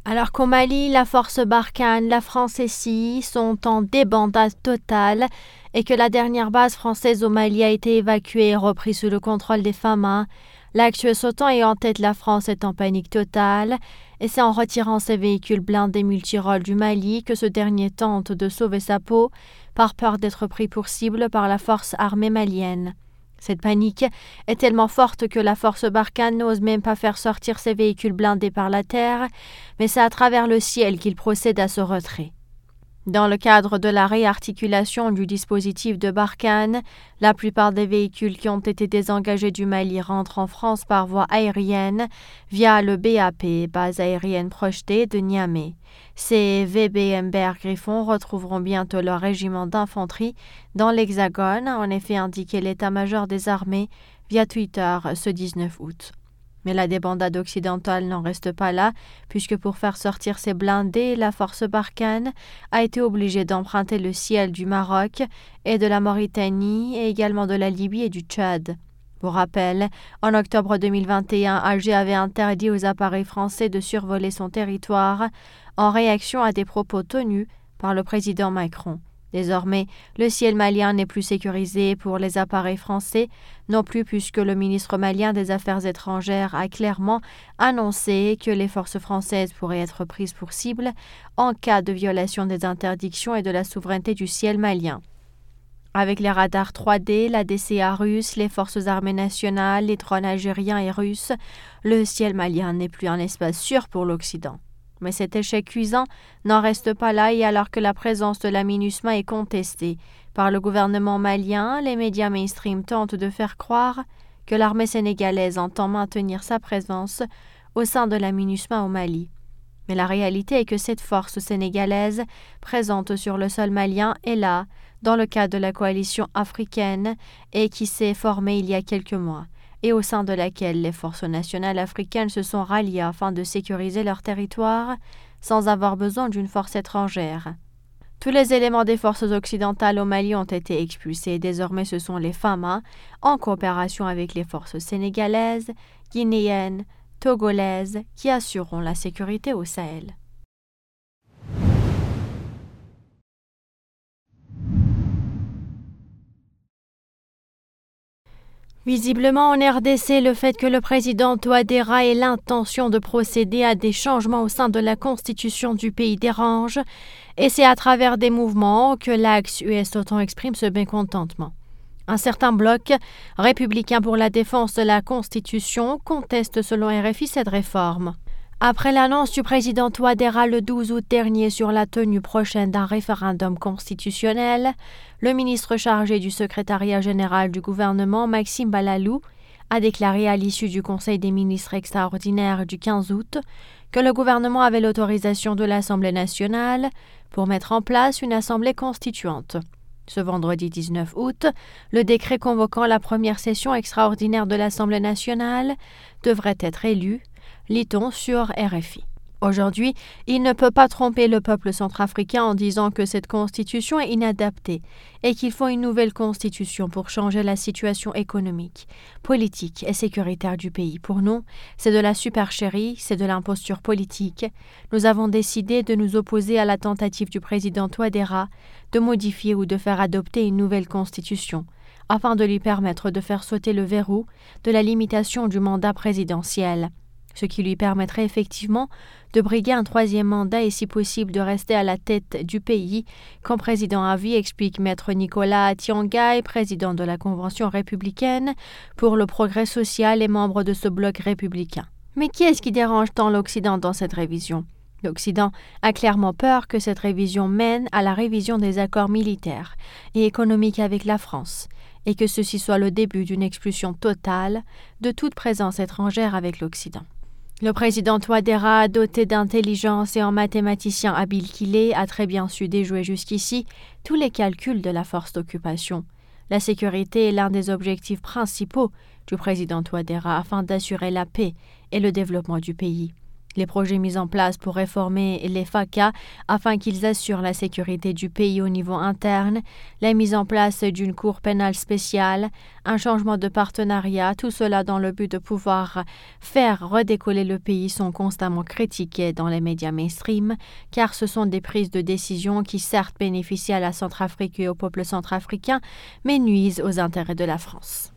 Alors qu'au Mali, la force Barkhane, la France et CI sont en débandade totale et que la dernière base française au Mali a été évacuée et reprise sous le contrôle des FAMA, l'Axe OTAN et en tête la France est en panique totale et c'est en retirant ses véhicules blindés multirôles du Mali que ce dernier tente de sauver sa peau par peur d'être pris pour cible par la force armée malienne. Cette panique est tellement forte que la force Barkhane n'ose même pas faire sortir ses véhicules blindés par la terre, mais c'est à travers le ciel qu'il procède à ce retrait. Dans le cadre de la réarticulation du dispositif de Barkhane, la plupart des véhicules qui ont été désengagés du Mali rentrent en France par voie aérienne via le BAP, base aérienne projetée de Niamey. Ces VBMBR Griffon retrouveront bientôt leur régiment d'infanterie dans l'Hexagone, a en effet indiqué l'état-major des armées via Twitter ce 19 août. Mais la débandade occidentale n'en reste pas là, puisque pour faire sortir ses blindés, la force Barkhane a été obligée d'emprunter le ciel du Maroc et de la Mauritanie et également de la Libye et du Tchad. Pour rappel, en octobre 2021, Alger avait interdit aux appareils français de survoler son territoire en réaction à des propos tenus par le président Macron. Désormais, le ciel malien n'est plus sécurisé pour les appareils français, non plus puisque le ministre malien des Affaires étrangères a clairement annoncé que les forces françaises pourraient être prises pour cible en cas de violation des interdictions et de la souveraineté du ciel malien. Avec les radars 3D, la DCA russe, les forces armées nationales, les drones algériens et russes, le ciel malien n'est plus un espace sûr pour l'Occident. Mais cet échec cuisant n'en reste pas là et alors que la présence de la MINUSMA est contestée par le gouvernement malien, les médias mainstream tentent de faire croire que l'armée sénégalaise entend maintenir sa présence au sein de la MINUSMA au Mali. Mais la réalité est que cette force sénégalaise présente sur le sol malien est là, dans le cadre de la coalition africaine et qui s'est formée il y a quelques mois, et au sein de laquelle les forces nationales africaines se sont ralliées afin de sécuriser leur territoire sans avoir besoin d'une force étrangère. Tous les éléments des forces occidentales au Mali ont été expulsés et désormais ce sont les FAMA, en coopération avec les forces sénégalaises, guinéennes, togolaises, qui assureront la sécurité au Sahel. Visiblement en RDC, le fait que le président Touadéra ait l'intention de procéder à des changements au sein de la constitution du pays dérange, et c'est à travers des mouvements que l'Axe US-OTAN exprime ce mécontentement. Un certain bloc républicain pour la défense de la Constitution conteste selon RFI cette réforme. Après l'annonce du président Touadéra le 12 août dernier sur la tenue prochaine d'un référendum constitutionnel, le ministre chargé du secrétariat général du gouvernement, Maxime Balalou, a déclaré à l'issue du Conseil des ministres extraordinaire du 15 août que le gouvernement avait l'autorisation de l'Assemblée nationale pour mettre en place une assemblée constituante. Ce vendredi 19 août, le décret convoquant la première session extraordinaire de l'Assemblée nationale devrait être élu, lit-on sur RFI. Aujourd'hui, il ne peut pas tromper le peuple centrafricain en disant que cette constitution est inadaptée et qu'il faut une nouvelle constitution pour changer la situation économique, politique et sécuritaire du pays. Pour nous, c'est de la supercherie, c'est de l'imposture politique. Nous avons décidé de nous opposer à la tentative du président Touadéra de modifier ou de faire adopter une nouvelle constitution, afin de lui permettre de faire sauter le verrou de la limitation du mandat présidentiel, ce qui lui permettrait effectivement de briguer un troisième mandat et si possible de rester à la tête du pays comme président à vie, explique maître Nicolas Tiangai, président de la Convention républicaine pour le progrès social et membre de ce bloc républicain. Mais qui est-ce qui dérange tant l'Occident dans cette révision ? L'Occident a clairement peur que cette révision mène à la révision des accords militaires et économiques avec la France, et que ceci soit le début d'une expulsion totale de toute présence étrangère avec l'Occident. Le président Touadéra, doté d'intelligence et en mathématicien habile qu'il est, a très bien su déjouer jusqu'ici tous les calculs de la force d'occupation. La sécurité est l'un des objectifs principaux du président Touadéra afin d'assurer la paix et le développement du pays. Les projets mis en place pour réformer les FACA afin qu'ils assurent la sécurité du pays au niveau interne, la mise en place d'une cour pénale spéciale, un changement de partenariat, tout cela dans le but de pouvoir faire redécoller le pays sont constamment critiqués dans les médias mainstream, car ce sont des prises de décision qui certes bénéficient à la Centrafrique et au peuple centrafricain, mais nuisent aux intérêts de la France.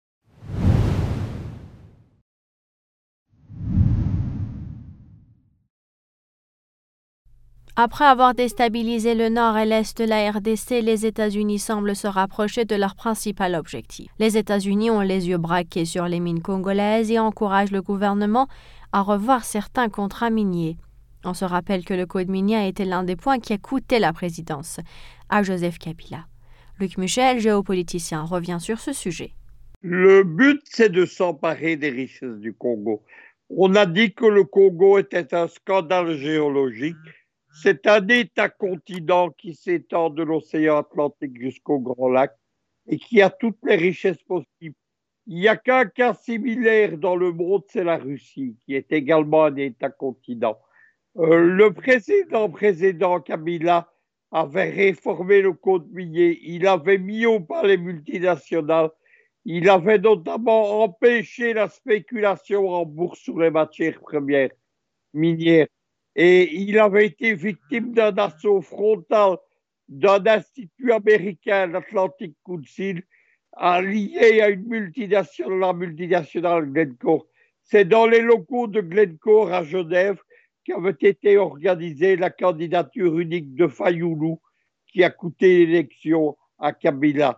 Après avoir déstabilisé le nord et l'est de la RDC, les États-Unis semblent se rapprocher de leur principal objectif. Les États-Unis ont les yeux braqués sur les mines congolaises et encouragent le gouvernement à revoir certains contrats miniers. On se rappelle que le code minier a été l'un des points qui a coûté la présidence à Joseph Kabila. Luc Michel, géopoliticien, revient sur ce sujet. Le but, c'est de s'emparer des richesses du Congo. On a dit que le Congo était un scandale géologique. C'est un État-continent qui s'étend de l'océan Atlantique jusqu'au Grand Lac et qui a toutes les richesses possibles. Il n'y a qu'un cas similaire dans le monde, c'est la Russie, qui est également un État-continent. Le précédent Kabila avait réformé le code minier. Il avait mis au pas les multinationales. Il avait notamment empêché la spéculation en bourse sur les matières premières minières. Et il avait été victime d'un assaut frontal d'un institut américain, l'Atlantic Council, lié à une multinationale, la multinationale Glencore. C'est dans les locaux de Glencore à Genève qu'avait été organisée la candidature unique de Fayoulou, qui a coûté l'élection à Kabila.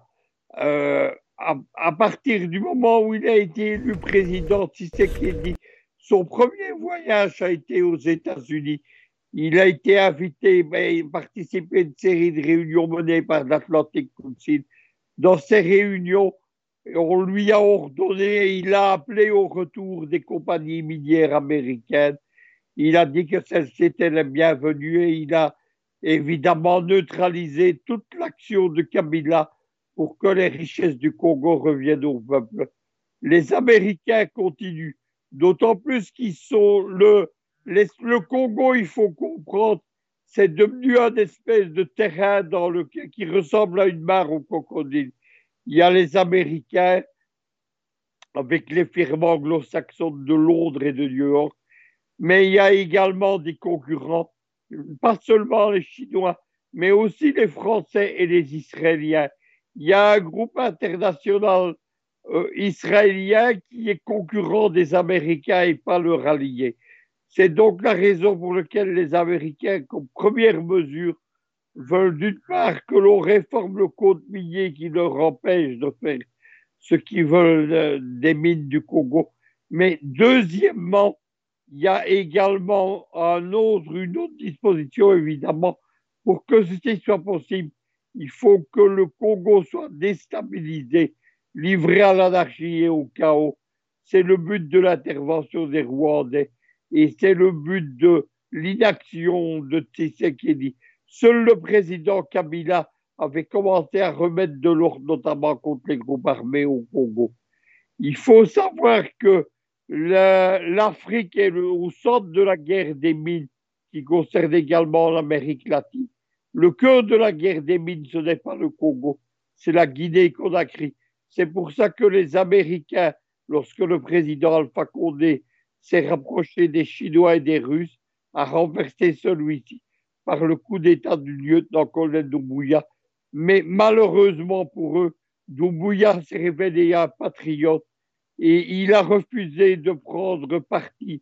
À partir du moment où il a été élu président, Tshisekedi, son premier voyage a été aux États-Unis. Il a été invité, il participé à une série de réunions menées par l'Atlantic Council. Dans ces réunions, on lui a ordonné, il a appelé au retour des compagnies minières américaines. Il a dit que celles-ci étaient les bienvenues et il a évidemment neutralisé toute l'action de Kabila pour que les richesses du Congo reviennent au peuple. Les Américains continuent. D'autant plus qu'ils sont le Congo, il faut comprendre, c'est devenu un espèce de terrain qui ressemble à une mare au crocodile. Il y a les Américains avec les firmes anglo-saxonnes de Londres et de New York, mais il y a également des concurrents, pas seulement les Chinois, mais aussi les Français et les Israéliens. Il y a un groupe international israélien qui est concurrent des Américains et pas leur allié. C'est donc la raison pour laquelle les Américains, comme première mesure, veulent d'une part que l'on réforme le code minier qui leur empêche de faire ce qu'ils veulent des mines du Congo. Mais deuxièmement, il y a également une autre disposition, évidemment, pour que ceci soit possible. Il faut que le Congo soit déstabilisé, livré à l'anarchie et au chaos. C'est le but de l'intervention des Rwandais et c'est le but de l'inaction de Tshisekedi. Seul le président Kabila avait commencé à remettre de l'ordre, notamment contre les groupes armés au Congo. Il faut savoir que l'Afrique est au centre de la guerre des mines qui concerne également l'Amérique latine. Le cœur de la guerre des mines, ce n'est pas le Congo, c'est la Guinée-Conakry. C'est pour ça que les Américains, lorsque le président Alpha Condé s'est rapproché des Chinois et des Russes, a renversé celui-ci par le coup d'État du lieutenant-colonel Doumbouya. Mais malheureusement pour eux, Doumbouya s'est révélé un patriote et il a refusé de prendre parti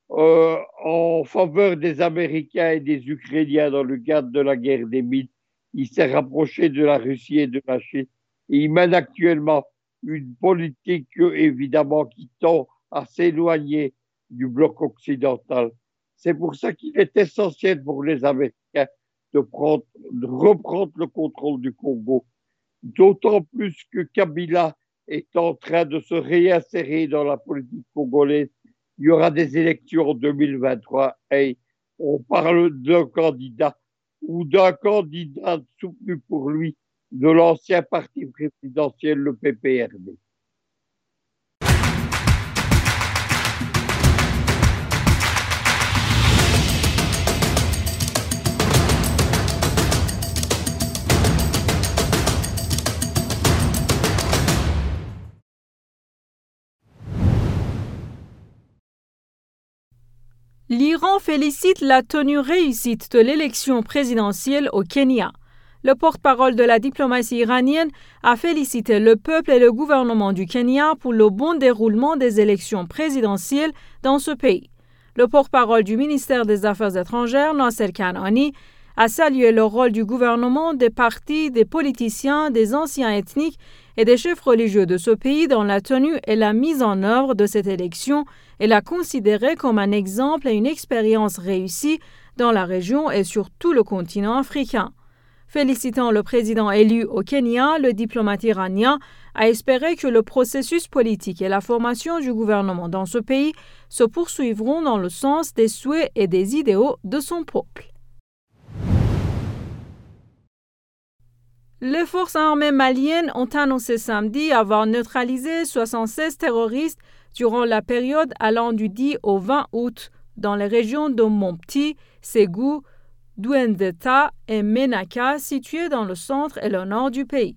en faveur des Américains et des Ukrainiens dans le cadre de la guerre des mines. Il s'est rapproché de la Russie et de la Chine. Et il mène actuellement une politique, évidemment, qui tend à s'éloigner du bloc occidental. C'est pour ça qu'il est essentiel pour les Américains de reprendre le contrôle du Congo. D'autant plus que Kabila est en train de se réinsérer dans la politique congolaise. Il y aura des élections en 2023 et on parle d'un candidat ou d'un candidat soutenu pour lui de l'ancien parti présidentiel, le PPRD. L'Iran félicite la tenue réussite de l'élection présidentielle au Kenya. Le porte-parole de la diplomatie iranienne a félicité le peuple et le gouvernement du Kenya pour le bon déroulement des élections présidentielles dans ce pays. Le porte-parole du ministère des Affaires étrangères, Nasser Kanani, a salué le rôle du gouvernement, des partis, des politiciens, des anciens ethniques et des chefs religieux de ce pays dans la tenue et la mise en œuvre de cette élection et l'a considérée comme un exemple et une expérience réussie dans la région et sur tout le continent africain. Félicitant le président élu au Kenya, le diplomate iranien a espéré que le processus politique et la formation du gouvernement dans ce pays se poursuivront dans le sens des souhaits et des idéaux de son peuple. Les forces armées maliennes ont annoncé samedi avoir neutralisé 76 terroristes durant la période allant du 10 au 20 août dans les régions de Mopti, Ségou, Douentza et Ménaka situées dans le centre et le nord du pays.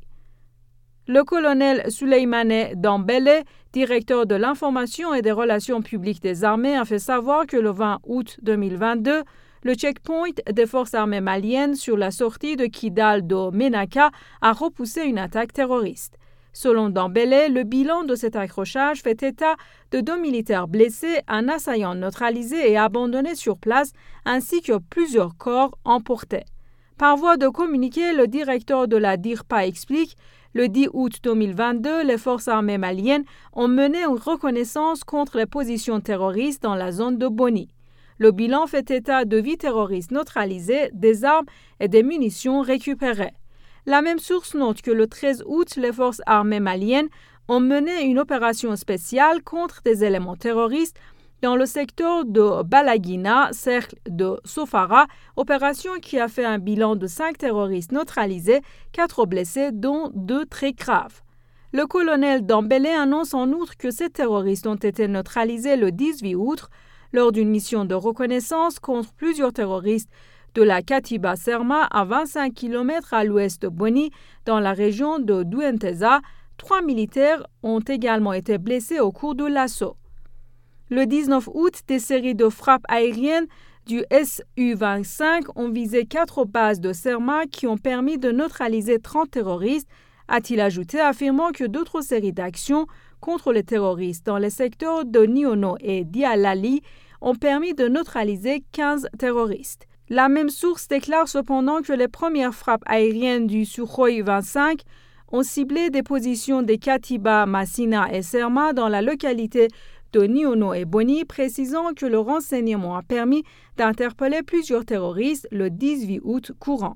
Le colonel Souleymane Dambélé, directeur de l'information et des relations publiques des armées, a fait savoir que le 20 août 2022, le checkpoint des forces armées maliennes sur la sortie de Kidal de Ménaka a repoussé une attaque terroriste. Selon Dambélé, le bilan de cet accrochage fait état de 2 militaires blessés, un assaillant neutralisé et abandonné sur place, ainsi que plusieurs corps emportés. Par voie de communiqué, le directeur de la DIRPA explique: le 10 août 2022, les forces armées maliennes ont mené une reconnaissance contre les positions terroristes dans la zone de Boni. Le bilan fait état de 8 terroristes neutralisés, des armes et des munitions récupérées. La même source note que le 13 août, les forces armées maliennes ont mené une opération spéciale contre des éléments terroristes dans le secteur de Balagina, cercle de Sofara, opération qui a fait un bilan de 5 terroristes neutralisés, 4 blessés, dont 2 très graves. Le colonel Dambélé annonce en outre que ces terroristes ont été neutralisés le 18 août lors d'une mission de reconnaissance contre plusieurs terroristes de la Katiba Serma à 25 km à l'ouest de Boni, dans la région de Douentza. 3 militaires ont également été blessés au cours de l'assaut. Le 19 août, des séries de frappes aériennes du Su-25 ont visé 4 bases de Serma qui ont permis de neutraliser 30 terroristes, a-t-il ajouté, affirmant que d'autres séries d'actions contre les terroristes dans les secteurs de Niono et Dialali ont permis de neutraliser 15 terroristes. La même source déclare cependant que les premières frappes aériennes du Sukhoi 25 ont ciblé des positions des Katiba, Massina et Serma dans la localité de Niono et Boni, précisant que le renseignement a permis d'interpeller plusieurs terroristes le 18 août courant.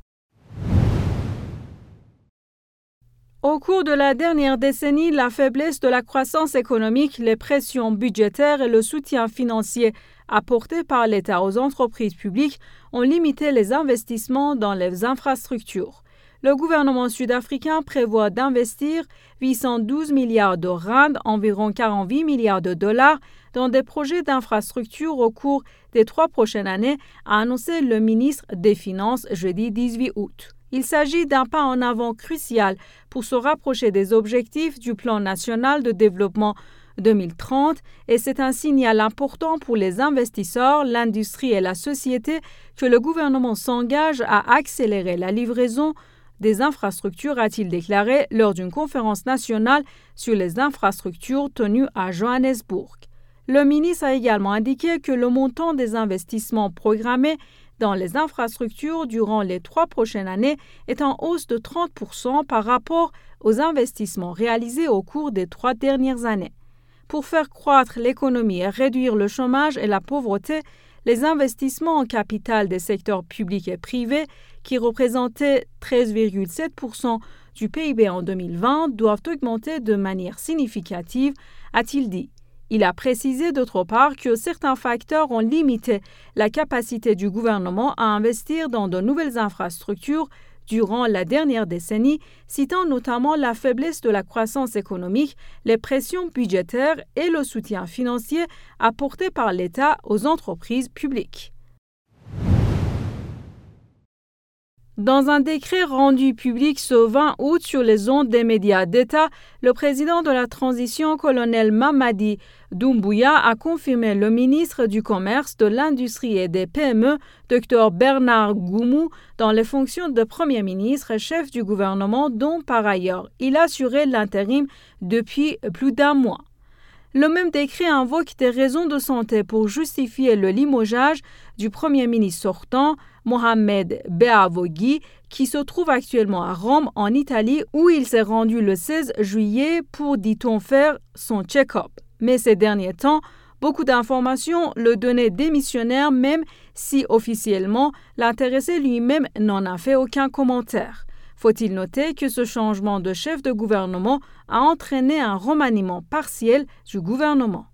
Au cours de la dernière décennie, la faiblesse de la croissance économique, les pressions budgétaires et le soutien financier apportés par l'État aux entreprises publiques ont limité les investissements dans les infrastructures. Le gouvernement sud-africain prévoit d'investir 812 milliards de rand, environ 48 milliards de dollars, dans des projets d'infrastructures au cours des 3 prochaines années, a annoncé le ministre des Finances jeudi 18 août. Il s'agit d'un pas en avant crucial pour se rapprocher des objectifs du Plan national de développement 2030 et c'est un signal important pour les investisseurs, l'industrie et la société que le gouvernement s'engage à accélérer la livraison des infrastructures, a-t-il déclaré lors d'une conférence nationale sur les infrastructures tenue à Johannesburg. Le ministre a également indiqué que le montant des investissements programmés dans les infrastructures durant les 3 prochaines années est en hausse de 30% par rapport aux investissements réalisés au cours des 3 dernières années. Pour faire croître l'économie et réduire le chômage et la pauvreté, les investissements en capital des secteurs publics et privés, qui représentaient 13,7% du PIB en 2020, doivent augmenter de manière significative, a-t-il dit. Il a précisé d'autre part que certains facteurs ont limité la capacité du gouvernement à investir dans de nouvelles infrastructures durant la dernière décennie, citant notamment la faiblesse de la croissance économique, les pressions budgétaires et le soutien financier apporté par l'État aux entreprises publiques. Dans un décret rendu public ce 20 août sur les ondes des médias d'État, le président de la transition, colonel Mamadi Doumbouya, a confirmé le ministre du Commerce, de l'Industrie et des PME, Dr Bernard Goumou, dans les fonctions de Premier ministre et chef du gouvernement, dont par ailleurs il assurait l'intérim depuis plus d'un mois. Le même décret invoque des raisons de santé pour justifier le limogeage du Premier ministre sortant, Mohamed Beavogui, qui se trouve actuellement à Rome, en Italie, où il s'est rendu le 16 juillet pour, dit-on, faire son check-up. Mais ces derniers temps, beaucoup d'informations le donnaient démissionnaire, même si officiellement l'intéressé lui-même n'en a fait aucun commentaire. Faut-il noter que ce changement de chef de gouvernement a entraîné un remaniement partiel du gouvernement.